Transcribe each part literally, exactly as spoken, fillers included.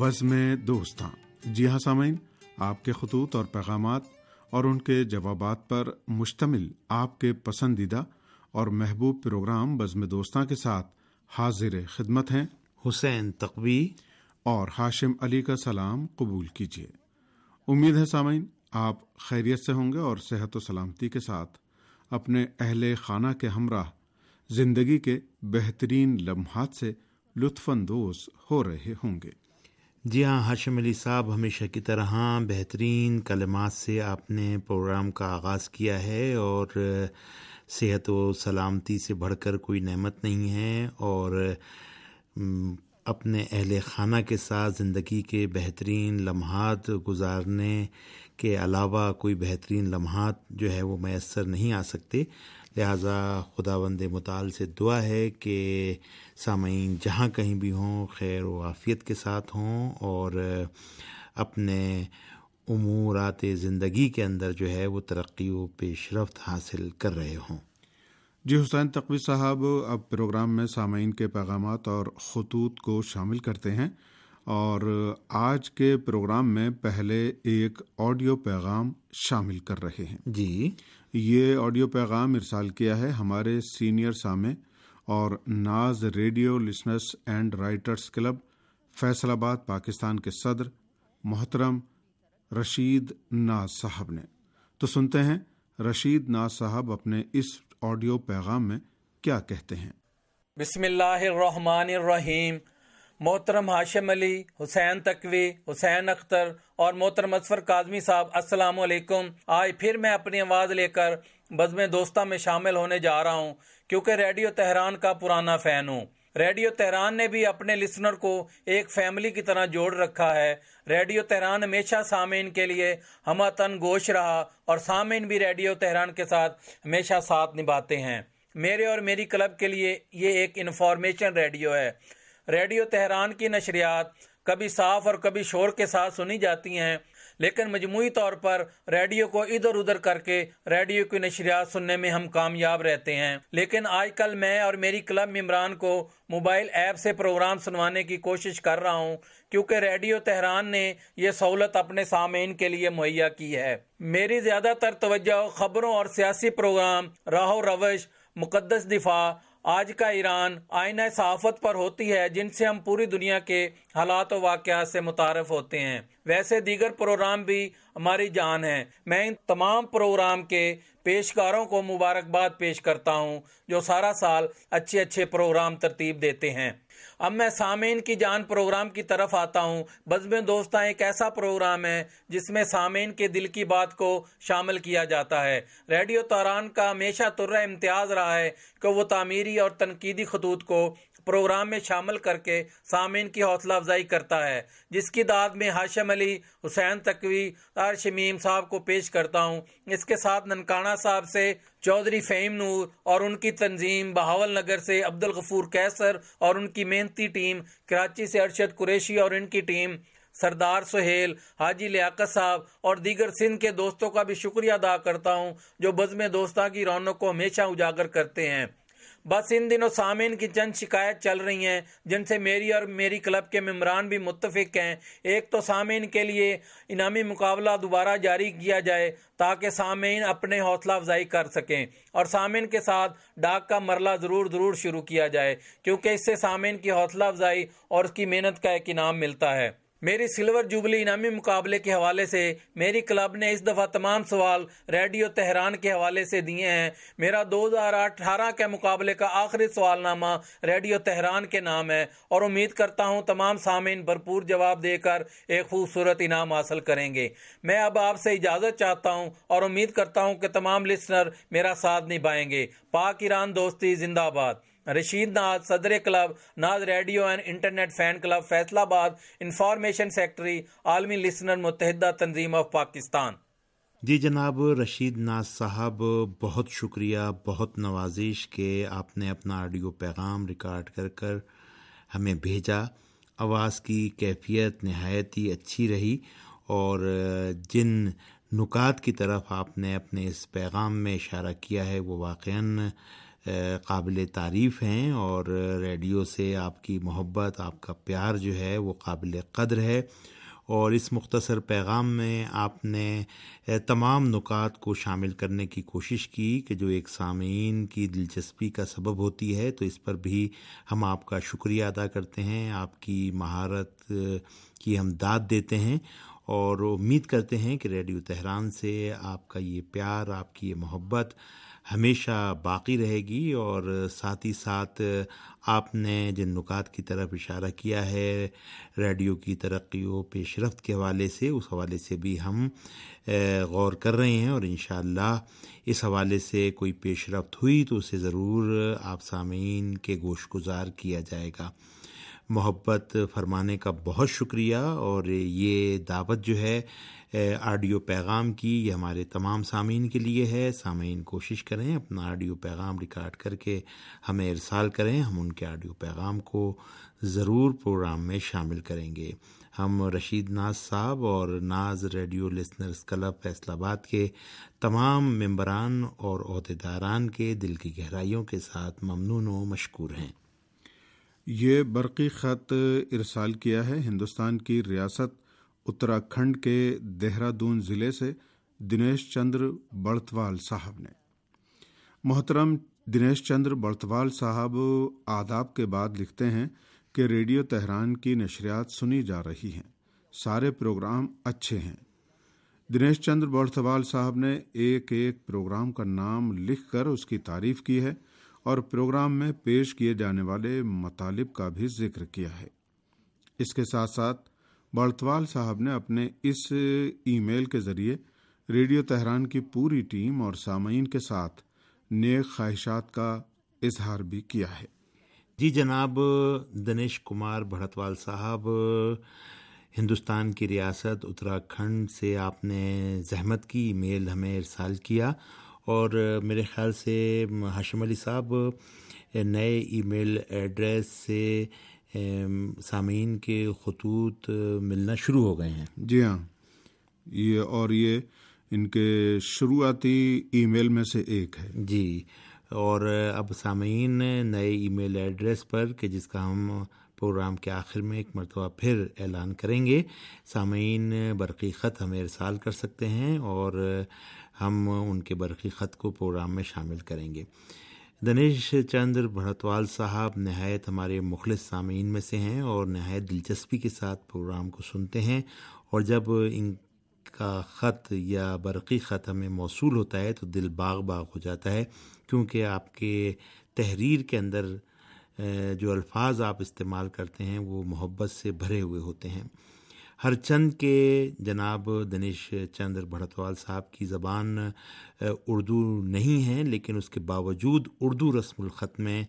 بزم دوستاں۔ جی ہاں سامعین، آپ کے خطوط اور پیغامات اور ان کے جوابات پر مشتمل آپ کے پسندیدہ اور محبوب پروگرام بزم دوستاں کے ساتھ حاضر خدمت ہیں حسین تقوی اور ہاشم علی کا سلام قبول کیجیے۔ امید ہے سامعین آپ خیریت سے ہوں گے اور صحت و سلامتی کے ساتھ اپنے اہل خانہ کے ہمراہ زندگی کے بہترین لمحات سے لطف اندوز ہو رہے ہوں گے۔ جی ہاں ہاشم علی صاحب، ہمیشہ کی طرح بہترین کلمات سے آپ نے پروگرام کا آغاز کیا ہے، اور صحت و سلامتی سے بڑھ کر کوئی نعمت نہیں ہے، اور اپنے اہل خانہ کے ساتھ زندگی کے بہترین لمحات گزارنے کے علاوہ کوئی بہترین لمحات جو ہے وہ میسر نہیں آ سکتے۔ لہٰذا خداوند متعال سے دعا ہے کہ سامعین جہاں کہیں بھی ہوں خیر و عافیت کے ساتھ ہوں، اور اپنے امورات زندگی کے اندر جو ہے وہ ترقی و پیش رفت حاصل کر رہے ہوں۔ جی حسین تقوی صاحب، اب پروگرام میں سامعین کے پیغامات اور خطوط کو شامل کرتے ہیں، اور آج کے پروگرام میں پہلے ایک آڈیو پیغام شامل کر رہے ہیں۔ جی، یہ آڈیو پیغام ارسال کیا ہے ہمارے سینئر سامع اور Naz radio listeners and writers club Faisalabad Pakistan کے صدر محترم رشید ناز صاحب نے۔ تو سنتے ہیں رشید ناز صاحب اپنے اس آڈیو پیغام میں کیا کہتے ہیں۔ بسم اللہ الرحمن الرحیم۔ محترم ہاشم علی، حسین تقوی، حسین اختر اور محترم اظفر کاظمی صاحب، السلام علیکم۔ آج پھر میں اپنی آواز لے کر بزم دوستاں میں شامل ہونے جا رہا ہوں، کیونکہ ریڈیو تہران کا پرانا فین ہوں۔ ریڈیو تہران نے بھی اپنے لسنر کو ایک فیملی کی طرح جوڑ رکھا ہے۔ ریڈیو تہران ہمیشہ سامعین کے لیے ہمہ تن گوش رہا، اور سامعین بھی ریڈیو تہران کے ساتھ ہمیشہ ساتھ نبھاتے ہیں۔ میرے اور میری کلب کے لیے یہ ایک انفارمیشن ریڈیو ہے۔ ریڈیو تہران کی نشریات کبھی صاف اور کبھی شور کے ساتھ سنی جاتی ہیں، لیکن مجموعی طور پر ریڈیو کو ادھر ادھر کر کے ریڈیو کی نشریات سننے میں ہم کامیاب رہتے ہیں۔ لیکن آج کل میں اور میری کلب ممبران کو موبائل ایپ سے پروگرام سنوانے کی کوشش کر رہا ہوں، کیونکہ ریڈیو تہران نے یہ سہولت اپنے سامعین کے لیے مہیا کی ہے۔ میری زیادہ تر توجہ خبروں اور سیاسی پروگرام، راہ و روش، مقدس دفاع، آج کا ایران، آئینہ صحافت پر ہوتی ہے، جن سے ہم پوری دنیا کے حالات و واقعات سے متعارف ہوتے ہیں۔ ویسے دیگر پروگرام بھی ہماری جان ہیں۔ میں ان تمام پروگرام کے پیشکاروں کو مبارکباد پیش کرتا ہوں جو سارا سال اچھے اچھے پروگرام ترتیب دیتے ہیں۔ اب میں سامعین کی جان پروگرام کی طرف آتا ہوں۔ بزم دوستاں ایک ایسا پروگرام ہے جس میں سامعین کے دل کی بات کو شامل کیا جاتا ہے۔ ریڈیو تہران کا ہمیشہ ترہ امتیاز رہا ہے کہ وہ تعمیری اور تنقیدی خطوط کو پروگرام میں شامل کر کے سامعین کی حوصلہ افزائی کرتا ہے، جس کی داد میں ہاشم علی، حسین تقوی اور شمیم صاحب کو پیش کرتا ہوں۔ اس کے ساتھ ننکانہ صاحب سے چودھری فہیم نور اور ان کی تنظیم، بہاول نگر سے عبد الغفور کیسر اور ان کی محنتی ٹیم، کراچی سے ارشد قریشی اور ان کی ٹیم، سردار سہیل، حاجی لیاقت صاحب اور دیگر سندھ کے دوستوں کا بھی شکریہ ادا کرتا ہوں جو بزم دوستاں کی رونق کو ہمیشہ اجاگر کرتے ہیں۔ بس ان دنوں سامعین کی چند شکایت چل رہی ہیں جن سے میری اور میری کلب کے ممبران بھی متفق ہیں۔ ایک تو سامعین کے لیے انعامی مقابلہ دوبارہ جاری کیا جائے تاکہ سامعین اپنے حوصلہ افزائی کر سکیں، اور سامعین کے ساتھ ڈاک کا مرلہ ضرور ضرور شروع کیا جائے، کیونکہ اس سے سامعین کی حوصلہ افزائی اور اس کی محنت کا ایک انعام ملتا ہے۔ میری سلور جوبلی انعامی مقابلے کے حوالے سے میری کلب نے اس دفعہ تمام سوال ریڈیو تہران کے حوالے سے دیے ہیں۔ میرا دو ہزار اٹھارہ کے مقابلے کا آخری سوال نامہ ریڈیو تہران کے نام ہے، اور امید کرتا ہوں تمام سامعین بھرپور جواب دے کر ایک خوبصورت انعام حاصل کریں گے۔ میں اب آپ سے اجازت چاہتا ہوں اور امید کرتا ہوں کہ تمام لسنر میرا ساتھ نبھائیں گے۔ پاک ایران دوستی زندہ باد۔ رشید ناز، صدر club Naz radio and internet fan club Faisalabad, information secretary, عالمی لسنر متحدہ تنظیم آف پاکستان۔ جی جناب رشید ناز صاحب، بہت شکریہ، بہت نوازش کہ آپ نے اپنا آڈیو پیغام ریکارڈ کر کر ہمیں بھیجا۔ آواز کی کیفیت نہایت ہی اچھی رہی، اور جن نکات کی طرف آپ نے اپنے اس پیغام میں اشارہ کیا ہے وہ واقعاً قابل تعریف ہیں، اور ریڈیو سے آپ کی محبت، آپ کا پیار جو ہے وہ قابل قدر ہے، اور اس مختصر پیغام میں آپ نے تمام نکات کو شامل کرنے کی کوشش کی کہ جو ایک سامعین کی دلچسپی کا سبب ہوتی ہے، تو اس پر بھی ہم آپ کا شکریہ ادا کرتے ہیں، آپ کی مہارت کی ہم داد دیتے ہیں، اور امید کرتے ہیں کہ ریڈیو تہران سے آپ کا یہ پیار، آپ کی یہ محبت ہمیشہ باقی رہے گی، اور ساتھ ہی ساتھ آپ نے جن نکات کی طرف اشارہ کیا ہے ریڈیو کی ترقی و پیش رفت کے حوالے سے، اس حوالے سے بھی ہم غور کر رہے ہیں، اور انشاءاللہ اس حوالے سے کوئی پیش رفت ہوئی تو اسے ضرور آپ سامعین کے گوش گزار کیا جائے گا۔ محبت فرمانے کا بہت شکریہ، اور یہ دعوت جو ہے آڈیو پیغام کی، یہ ہمارے تمام سامعین کے لیے ہے۔ سامعین کوشش کریں اپنا آڈیو پیغام ریکارڈ کر کے ہمیں ارسال کریں، ہم ان کے آڈیو پیغام کو ضرور پروگرام میں شامل کریں گے۔ ہم رشید ناز صاحب اور Naz radio listeners club Faisalabad کے تمام ممبران اور عہدیداران کے دل کی گہرائیوں کے ساتھ ممنون و مشکور ہیں۔ یہ برقی خط ارسال کیا ہے ہندوستان کی ریاست اتراکھنڈ کے دہرادون ضلع سے دنیش چندر بڑتوال صاحب نے۔ محترم دنیش چندر بڑتوال صاحب آداب کے بعد لکھتے ہیں کہ ریڈیو تہران کی نشریات سنی جا رہی ہیں، سارے پروگرام اچھے ہیں۔ دنیش چندر بڑتوال صاحب نے ایک ایک پروگرام کا نام لکھ کر اس کی تعریف کی ہے، اور پروگرام میں پیش کیے جانے والے مطالب کا بھی ذکر کیا ہے۔ اس کے ساتھ ساتھ بڑتوال صاحب نے اپنے اس ای میل کے ذریعے ریڈیو تہران کی پوری ٹیم اور سامعین کے ساتھ نیک خواہشات کا اظہار بھی کیا ہے۔ جی جناب دنیش کمار بھڑتوال صاحب، ہندوستان کی ریاست اتراکھنڈ سے آپ نے زحمت کی ای میل ہمیں ارسال کیا، اور میرے خیال سے ہاشم علی صاحب نئے ای میل ایڈریس سے سامعین کے خطوط ملنا شروع ہو گئے ہیں۔ جی ہاں، یہ اور یہ ان کے شروعاتی ای میل میں سے ایک ہے۔ جی، اور اب سامعین نئے ای میل ایڈریس پر کہ جس کا ہم پروگرام کے آخر میں ایک مرتبہ پھر اعلان کریں گے، سامعین برقی خط ہمیں ارسال کر سکتے ہیں، اور ہم ان کے برقی خط کو پروگرام میں شامل کریں گے۔ دنیش چندر بھڑتوال صاحب نہایت ہمارے مخلص سامعین میں سے ہیں، اور نہایت دلچسپی کے ساتھ پروگرام کو سنتے ہیں، اور جب ان کا خط یا برقی خط ہمیں موصول ہوتا ہے تو دل باغ باغ ہو جاتا ہے، کیونکہ آپ کے تحریر کے اندر جو الفاظ آپ استعمال کرتے ہیں وہ محبت سے بھرے ہوئے ہوتے ہیں۔ ہر چند کے جناب دنیش چندر بھڑتوال صاحب کی زبان اردو نہیں ہے، لیکن اس کے باوجود اردو رسم الخط میں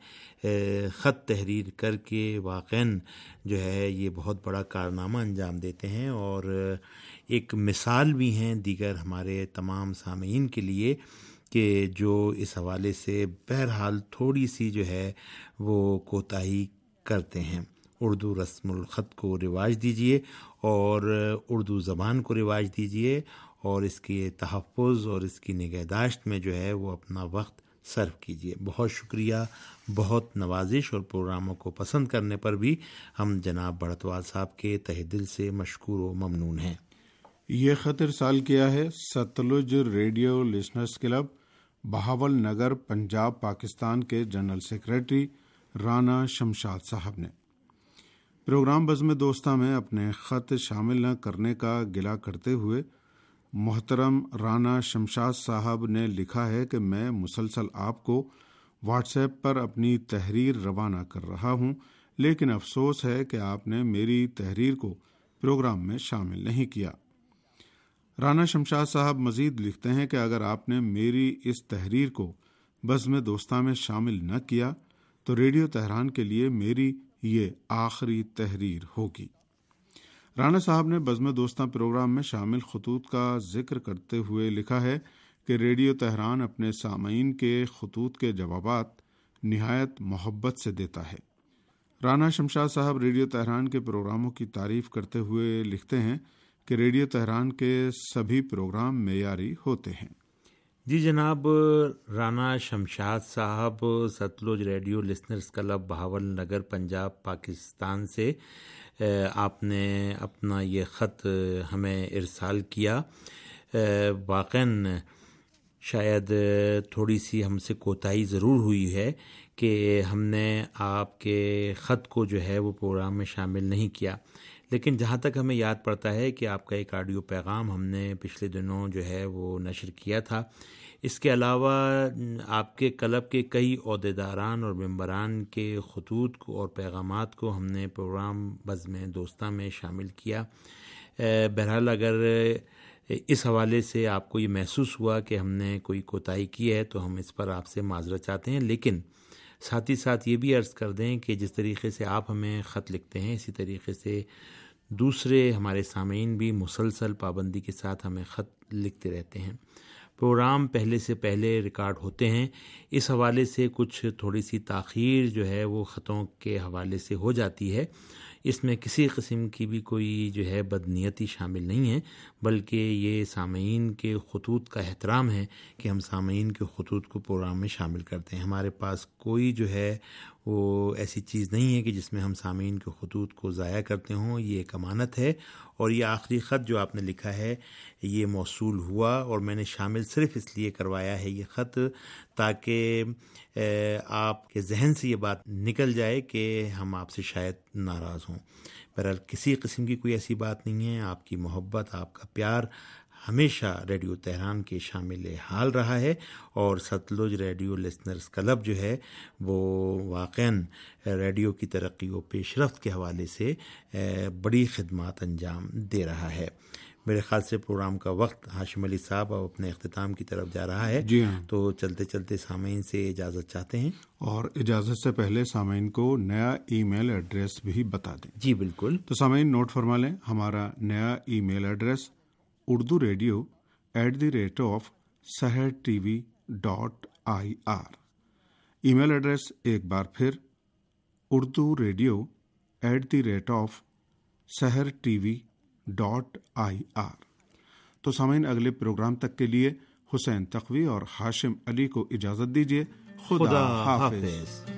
خط تحریر کر کے واقعاً جو ہے یہ بہت بڑا کارنامہ انجام دیتے ہیں، اور ایک مثال بھی ہیں دیگر ہمارے تمام سامعین کے لیے کہ جو اس حوالے سے بہرحال تھوڑی سی جو ہے وہ کوتاہی کرتے ہیں۔ اردو رسم الخط کو رواج دیجیے، اور اردو زبان کو رواج دیجیے، اور اس کے تحفظ اور اس کی نگہداشت میں جو ہے وہ اپنا وقت صرف کیجیے۔ بہت شکریہ، بہت نوازش، اور پروگراموں کو پسند کرنے پر بھی ہم جناب بھڑتوال صاحب کے تہ دل سے مشکور و ممنون ہیں۔ یہ خط ارسال کیا ہے Sutlej radio listeners club, Bahawalnagar, Punjab, Pakistan کے جنرل سیکریٹری رانا شمشاد صاحب نے۔ پروگرام بزم دوستہ میں اپنے خط شامل نہ کرنے کا گلہ کرتے ہوئے محترم رانا شمشاد صاحب نے لکھا ہے کہ میں مسلسل آپ کو واٹس ایپ پر اپنی تحریر روانہ کر رہا ہوں، لیکن افسوس ہے کہ آپ نے میری تحریر کو پروگرام میں شامل نہیں کیا۔ رانا شمشاد صاحب مزید لکھتے ہیں کہ اگر آپ نے میری اس تحریر کو بزم دوستہ میں شامل نہ کیا تو ریڈیو تہران کے لیے میری یہ آخری تحریر ہوگی۔ رانا صاحب نے بزم دوستہ پروگرام میں شامل خطوط کا ذکر کرتے ہوئے لکھا ہے کہ ریڈیو تہران اپنے سامعین کے خطوط کے جوابات نہایت محبت سے دیتا ہے۔ رانا شمشاد صاحب ریڈیو تہران کے پروگراموں کی تعریف کرتے ہوئے لکھتے ہیں کہ ریڈیو تہران کے سبھی پروگرام معیاری ہوتے ہیں۔ جی جناب، رانا شمشاد صاحب، Sutlej radio listeners club, Bahawalnagar, Punjab, Pakistan سے آپ نے اپنا یہ خط ہمیں ارسال کیا۔ واقعاً شاید تھوڑی سی ہم سے کوتاہی ضرور ہوئی ہے کہ ہم نے آپ کے خط کو جو ہے وہ پروگرام میں شامل نہیں کیا، لیکن جہاں تک ہمیں یاد پڑتا ہے کہ آپ کا ایک آڈیو پیغام ہم نے پچھلے دنوں جو ہے وہ نشر کیا تھا۔ اس کے علاوہ آپ کے کلب کے کئی عہدیداران اور ممبران کے خطوط کو اور پیغامات کو ہم نے پروگرام بزم دوستاں میں شامل کیا۔ بہرحال اگر اس حوالے سے آپ کو یہ محسوس ہوا کہ ہم نے کوئی کوتاہی کی ہے تو ہم اس پر آپ سے معذرت چاہتے ہیں، لیکن ساتھ ہی ساتھ یہ بھی عرض کر دیں کہ جس طریقے سے آپ ہمیں خط لکھتے ہیں اسی طریقے سے دوسرے ہمارے سامعین بھی مسلسل پابندی کے ساتھ ہمیں خط لکھتے رہتے ہیں۔ پروگرام پہلے سے پہلے ریکارڈ ہوتے ہیں، اس حوالے سے کچھ تھوڑی سی تاخیر جو ہے وہ خطوں کے حوالے سے ہو جاتی ہے۔ اس میں کسی قسم کی بھی کوئی جو ہے بدنیتی شامل نہیں ہے، بلکہ یہ سامعین کے خطوط کا احترام ہے کہ ہم سامعین کے خطوط کو پروگرام میں شامل کرتے ہیں۔ ہمارے پاس کوئی جو ہے وہ ایسی چیز نہیں ہے کہ جس میں ہم سامعین کے خطوط کو ضائع کرتے ہوں۔ یہ ایک امانت ہے، اور یہ آخری خط جو آپ نے لکھا ہے یہ موصول ہوا، اور میں نے شامل صرف اس لیے کروایا ہے یہ خط تاکہ آپ کے ذہن سے یہ بات نکل جائے کہ ہم آپ سے شاید ناراض ہوں۔ بہرحال کسی قسم کی کوئی ایسی بات نہیں ہے۔ آپ کی محبت، آپ کا پیار ہمیشہ ریڈیو تہران کے شامل حال رہا ہے، اور ستلج ریڈیو لسنرز کلب جو ہے وہ واقعاً ریڈیو کی ترقی و پیش رفت کے حوالے سے بڑی خدمات انجام دے رہا ہے۔ میرے خیال سے پروگرام کا وقت ہاشم علی صاحب اب اپنے اختتام کی طرف جا رہا ہے۔ جی ہاں، تو چلتے چلتے سامعین سے اجازت چاہتے ہیں، اور اجازت سے پہلے سامعین کو نیا ای میل ایڈریس بھی بتا دیں۔ جی بالکل، تو سامعین نوٹ فرما لیں، ہمارا نیا email address Urdu radio at the rate of Sahar T V dot I R. Email address ایک بار پھر Urdu radio at the rate of Sahar T V dot I R. تو سامعین اگلے پروگرام تک کے لیے حسین تقوی اور ہاشم علی کو اجازت دیجیے۔ خدا, خدا حافظ, حافظ۔